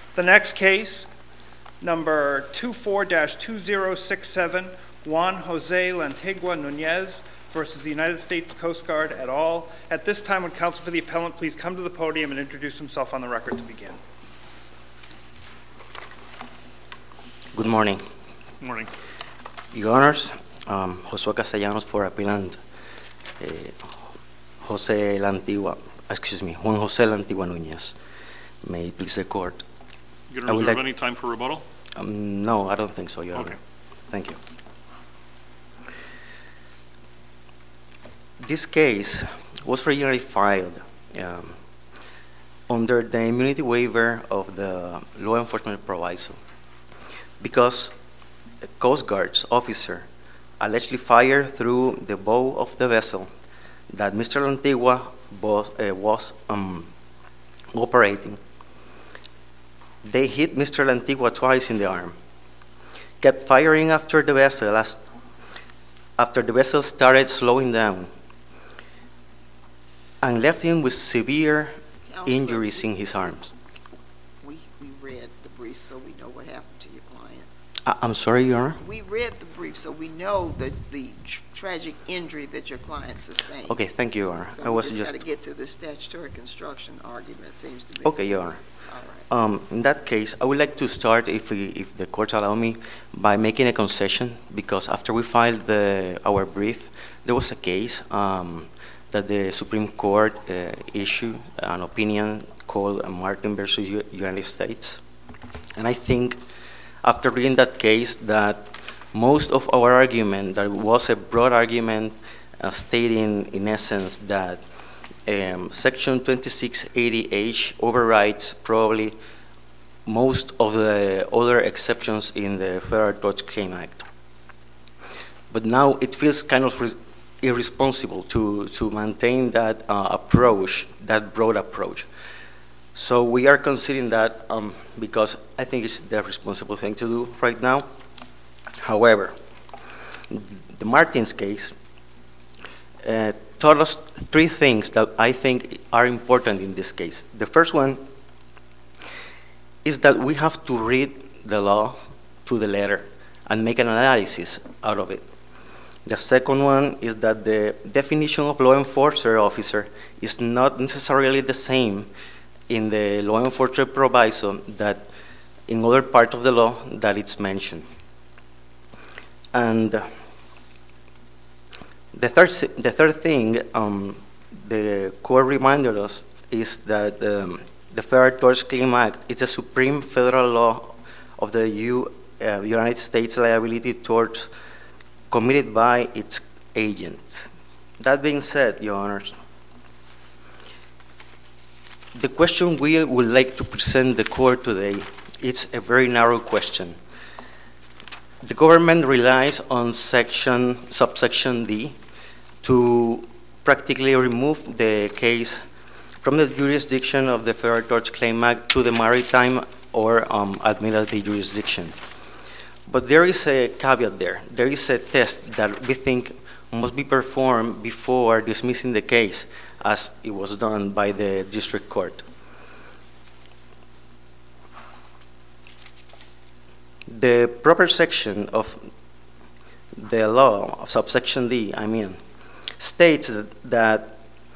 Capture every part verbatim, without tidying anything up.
The next case, number two four dash two zero six seven, Juan Jose Lantigua Nunez versus the United States Coast Guard et al. At this time, would counsel for the appellant please come to the podium and introduce himself on the record to begin. Good morning. Good morning. Your Honors, um, Josue Castellanos for appellant uh, Jose Lantigua, excuse me, Juan Jose Lantigua Nunez. May it please the court. You going to reserve like, any time for rebuttal? Um, no, I don't think so, Your Okay. Honor. Thank you. This case was originally filed um, under the immunity waiver of the law enforcement proviso because a Coast Guard's officer allegedly fired through the bow of the vessel that Mister Lantigua was, uh, was um, operating. They hit Mister Lantigua twice in the arm, kept firing after the vessel as, after the vessel started slowing down, and left him with severe Counselor, injuries in his arms. We, we read the brief, so we know what happened to your client. I, I'm sorry, Your Honor? We read the brief, so we know the, the tr tragic injury that your client sustained. Okay, thank you, Your Honor. So I we was just, just got to get to the statutory construction argument, seems to be. Okay, Your Honor. All right. Um, in that case, I would like to start, if, we, if the court allow me, by making a concession, because after we filed the, our brief, there was a case um, that the Supreme Court uh, issued an opinion called Martin versus U United States. And I think after reading that case that most of our argument, that was a broad argument uh, stating in essence that um, Section twenty-six eighty H overrides probably most of the other exceptions in the Federal Tort Claims Act. But now it feels kind of irresponsible to, to maintain that uh, approach, that broad approach. So we are considering that um, because I think it's the responsible thing to do right now. However, the Martins case uh, taught us three things that I think are important in this case. The first one is that we have to read the law to the letter and make an analysis out of it. The second one is that the definition of law enforcer officer is not necessarily the same in the law enforcement proviso that in other part of the law that it's mentioned. And the third, the third thing um, the court reminded us is that um, the Federal Tort Claims Act is the supreme federal law of the U, uh, United States liability torts committed by its agents. That being said, Your Honors, the question we would like to present the court today is a very narrow question. The government relies on section, subsection D to practically remove the case from the jurisdiction of the Federal Tort Claims Act to the maritime or um, admiralty jurisdiction. But there is a caveat there. There is a test that we think must be performed before dismissing the case, as it was done by the district court. The proper section of the law, of subsection D, I mean, states that, that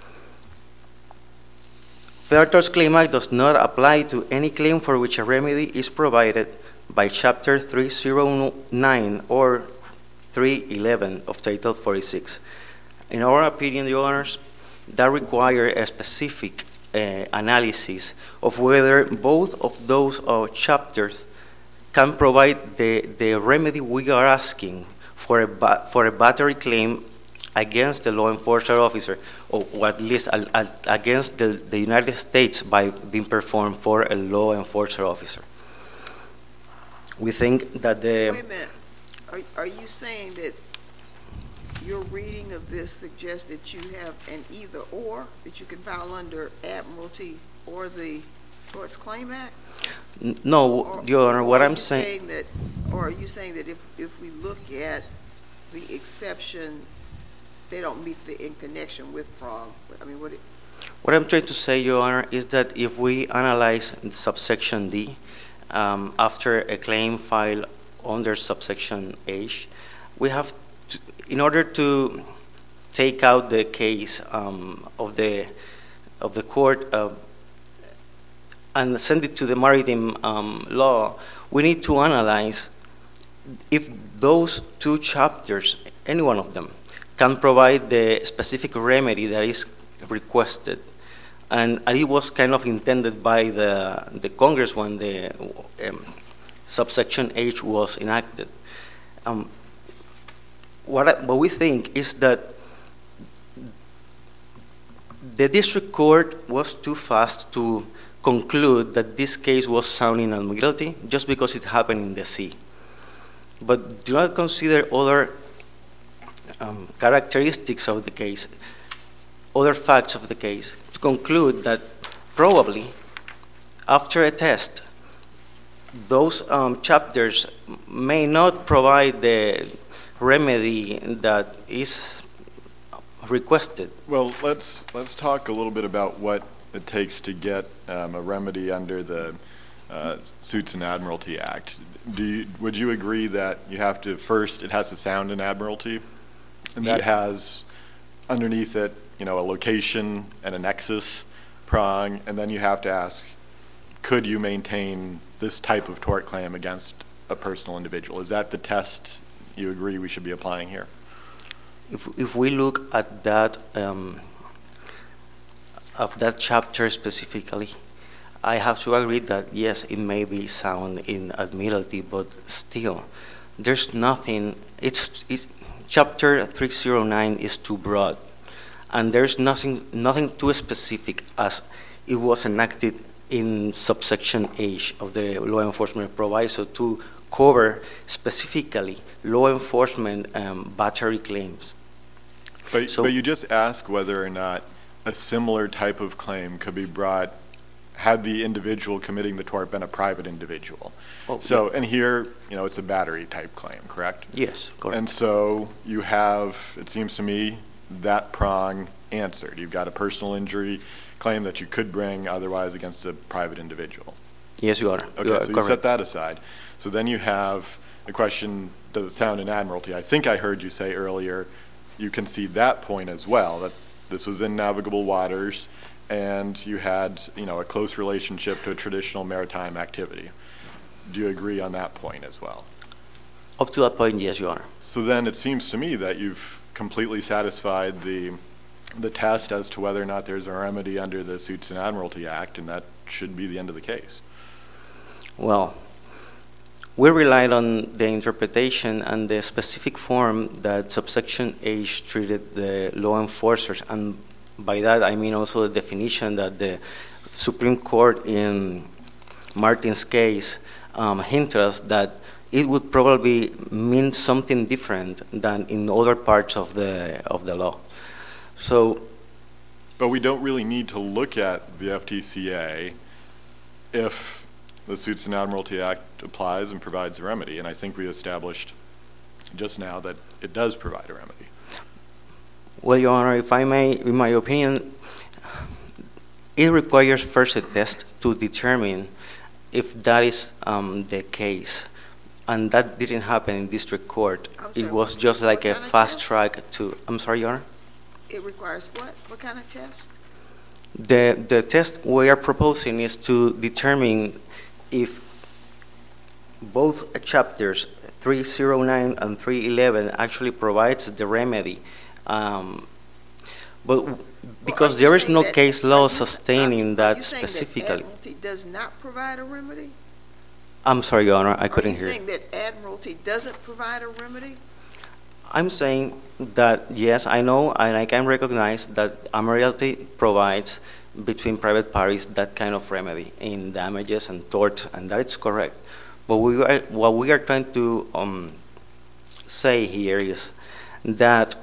Federal Tort Claims Act does not apply to any claim for which a remedy is provided by Chapter three oh nine or three eleven of Title forty-six. In our opinion, Your Honors, that requires a specific uh, analysis of whether both of those uh, chapters can provide the, the remedy we are asking for a, ba for a battery claim against the law enforcement officer, or, or at least a, a, against the, the United States by being performed for a law enforcement officer. We think that the... Wait a minute. Are, are you saying that your reading of this suggests that you have an either or, that you can file under Admiralty or the Torts Claim Act? No, or, Your Honor, what I'm saying, saying... that, or are you saying that if, if we look at the exception, they don't meet the in connection with prong? I mean, what? It, What I'm trying to say, Your Honor, is that if we analyze subsection D, um, after a claim filed under subsection H, we have to, in order to take out the case um, of the of the court uh, and send it to the maritime um, law, we need to analyze if those two chapters, any one of them, can provide the specific remedy that is requested. And it was kind of intended by the, the Congress when the um, subsection H was enacted. Um, what, I, what we think is that the district court was too fast to conclude that this case was sounding admiralty just because it happened in the sea. But do not consider other um, characteristics of the case, other facts of the case, to conclude that probably after a test, those um, chapters may not provide the remedy that is requested. Well, let's let's talk a little bit about what it takes to get um, a remedy under the uh, Suits and Admiralty Act. Do you, would you agree that you have to first, it has to sound in admiralty, and that Yeah. has underneath it, you know, a location and a nexus prong, and then you have to ask, could you maintain this type of tort claim against a personal individual? Is that the test you agree we should be applying here? If, if we look at that, um, of that chapter specifically, I have to agree that yes, it may be sound in admiralty, but still, there's nothing, it's, it's chapter three oh nine is too broad, and there's nothing, nothing too specific as it was enacted in subsection H of the law enforcement proviso to cover specifically law enforcement um, battery claims. But, So- but you just ask whether or not a similar type of claim could be brought had the individual committing the tort been a private individual. Oh, So, and here, you know, it's a battery type claim, correct? Yes, correct. And so you have, it seems to me, that prong answered. You've got a personal injury claim that you could bring otherwise against a private individual. Yes, you are. You Okay, are so you correct. set that aside. So then you have the question, does it sound in admiralty? I think I heard you say earlier, you concede that point as well, that this was in navigable waters and you had, you know, a close relationship to a traditional maritime activity. Do you agree on that point as well? Up to that point, yes, you are. So then it seems to me that you've completely satisfied the the test as to whether or not there's a remedy under the Suits and Admiralty Act, and that should be the end of the case. Well, we relied on the interpretation and the specific form that subsection H treated the law enforcers, and by that I mean also the definition that the Supreme Court in Martin's case um, hinted us that it would probably mean something different than in other parts of the of the law. So, But we don't really need to look at the F T C A if the Suits and Admiralty Act applies and provides a remedy, and I think we established just now that it does provide a remedy. well, Your Honor, if I may, in my opinion, it requires first a test to determine if that is um, the case. And that didn't happen in district court. I'm It sorry, was what- just like what a kind of fast test? track to, I'm sorry, Your Honor? It requires what? What kind of test? The, the test we are proposing is to determine if both chapters, three oh nine and three eleven, actually provides the remedy. Um, But w- because Well, are you there is saying no that- case are law you s- sustaining are that you saying specifically. Admiralty does not provide a remedy? I'm sorry, Your Honor, I couldn't Are you hear. saying that Admiralty doesn't provide a remedy? I'm saying that, yes, I know, and I can recognize that Admiralty provides between private parties that kind of remedy in damages and torts, and that is correct. But we are, what we are trying to um, say here is that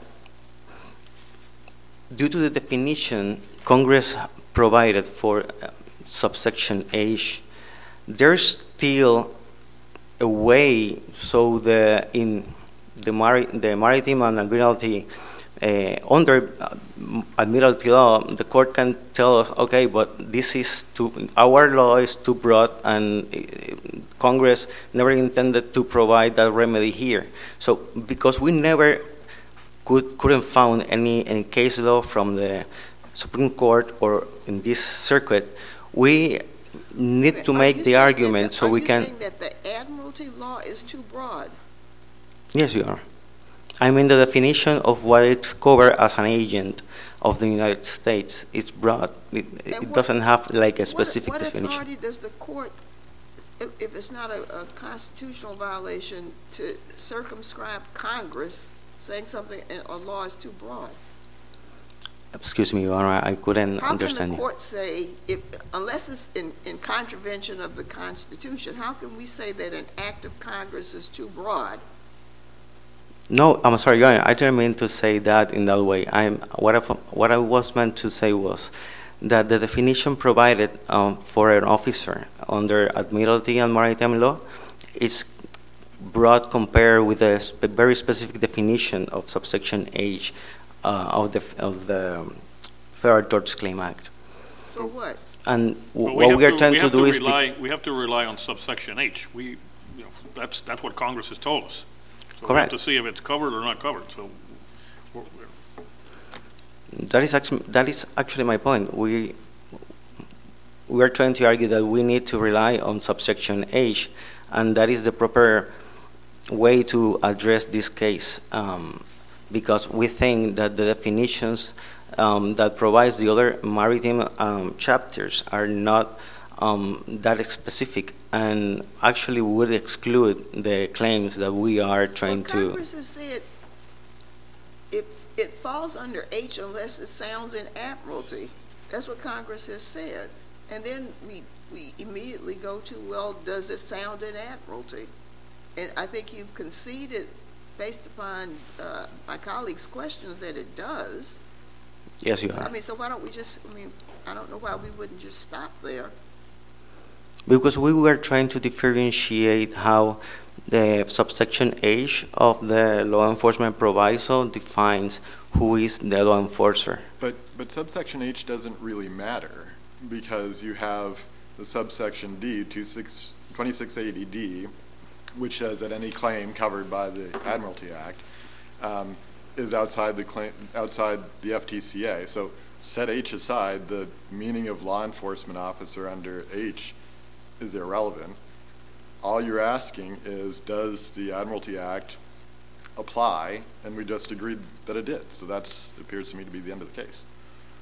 due to the definition Congress provided for uh, subsection H, there's still a way so the in the, mari- the maritime and admiralty uh, under uh, admiralty law, the court can tell us, okay, but this is too, our law is too broad, and uh, Congress never intended to provide that remedy here. So because we never could, couldn't found any, any case law from the Supreme Court or in this circuit, we need to Are make you the saying that argument the- so we can. Are you saying that the admiralty law is too broad? Yes, you are. I mean, the definition of what it's covered as an agent of the United States is broad. It, it what- doesn't have like a What- specific What definition. authority does the court, if, if it's not a, a constitutional violation, to circumscribe Congress saying something, and a law is too broad? Excuse me, Your Honor, I couldn't How can understand the you. court say, if, unless it's in, in contravention of the Constitution, how can we say that an act of Congress is too broad? No, I'm sorry, Your Honor, I didn't mean to say that in that way. I'm, what, I, what I was meant to say was that the definition provided um, for an officer under Admiralty and Maritime Law is broad compared with a spe very specific definition of subsection H uh, of the, of the Federal Tort Claims Act. So what? And But w what have we are trying we to have do is... rely- We have to rely on subsection H. We, you know, that's, that's what Congress has told us. So we have Correct. to see if it's covered or not covered, so. we're- we're- That is actually, that is actually my point. We, we are trying to argue that we need to rely on subsection H, and that is the proper way to address this case, um, because we think that the definitions um, that provides the other maritime um, chapters are not um, that specific, and actually would exclude the claims that we are trying Well, to. Congress has said it, it falls under H unless it sounds in admiralty. That's what Congress has said. And then we, we immediately go to, well, does it sound in admiralty? And I think you've conceded, based upon uh, my colleague's questions, that it does. Yes, you So, are. I mean, so why don't we just, I mean, I don't know why we wouldn't just stop there. Because we were trying to differentiate how the subsection H of the law enforcement proviso defines who is the law enforcer. But, but subsection H doesn't really matter, because you have the subsection D, twenty-six eighty D, which says that any claim covered by the Admiralty Act um, is outside the claim, outside the F T C A. So set H aside, the meaning of law enforcement officer under H is irrelevant. All you're asking is, does the Admiralty Act apply? And we just agreed that it did. So that's appears to me to be the end of the case.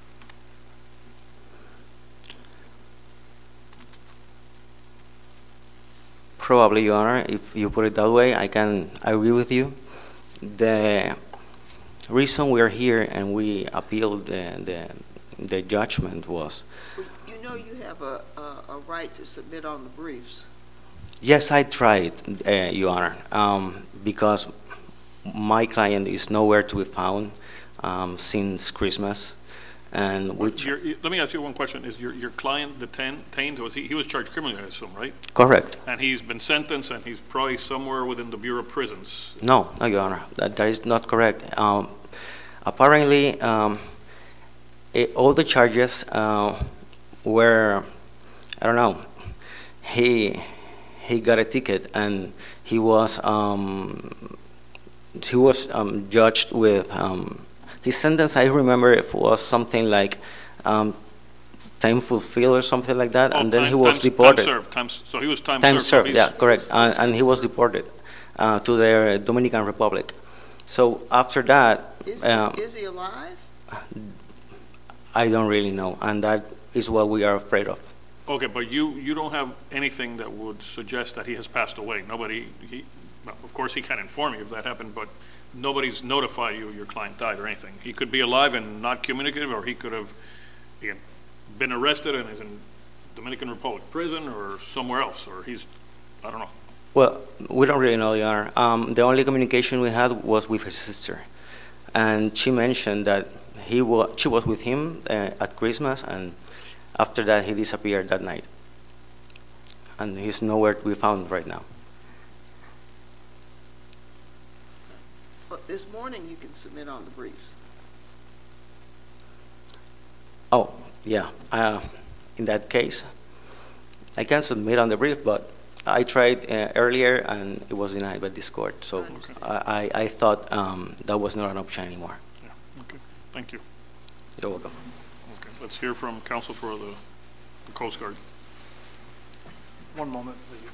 Probably, Your Honor, if you put it that way, I can agree with you. The reason we are here and we appealed the, the, the judgment was, Well, you know you have a, a, a right to submit on the briefs. yes, I tried, uh, Your Honor, um, because my client is nowhere to be found um, since Christmas. And which, Your- you- Let me ask you one question. Is your, your client detained, detained? was he, he was charged criminally, I assume, right? correct. And he's been sentenced, and he's probably somewhere within the Bureau of Prisons. No, no, Your Honor, that, that is not correct. Um, apparently, um, it, all the charges uh, were, I don't know, he he got a ticket and he was um, he was um, judged with um, his sentence. I remember it was something like um, time fulfilled or something like that, Oh, and then time- he was time- deported. Time served, time, s- so he was time served. Time so served, he's- yeah, correct, and, and he was deported uh, to the Dominican Republic. So after that, Is, um, he, is he alive? I don't really know, and that is what we are afraid of. Okay, but you, you don't have anything that would suggest that he has passed away. Nobody, he, well, of course, he can inform you if that happened, but nobody's notified you your client died or anything. He could be alive and not communicative, or he could have, again, been arrested and is in Dominican Republic prison or somewhere else, or he's, I don't know. Well, we don't really know, Your Honor. Um, the only communication we had was with his sister, and she mentioned that he wa she was with him uh, at Christmas, and after that he disappeared that night, and he's nowhere to be found right now. But this morning you can submit on the briefs. Oh, yeah. Uh, in that case, I can submit on the brief, but I tried uh, earlier and it was denied by this court. So I, I, I thought um, that was not an option anymore. Yeah, okay, thank you. You're welcome. Okay, let's hear from counsel for the the Coast Guard. One moment, please.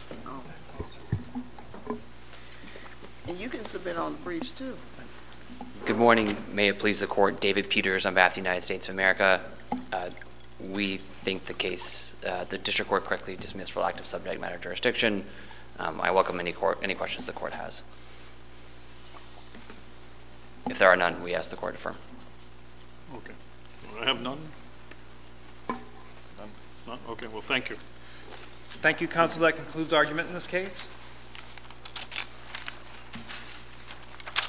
And you can submit on the briefs too. Good morning. May it please the court. David Peters on behalf of the United States of America. Uh, we think the case, uh, the district court correctly dismissed for lack of subject matter jurisdiction. Um, I welcome any court, any questions the court has. If there are none, we ask the court to affirm. Okay. I have none? None? None? Okay, well, thank you. Thank you, counsel. That concludes argument in this case.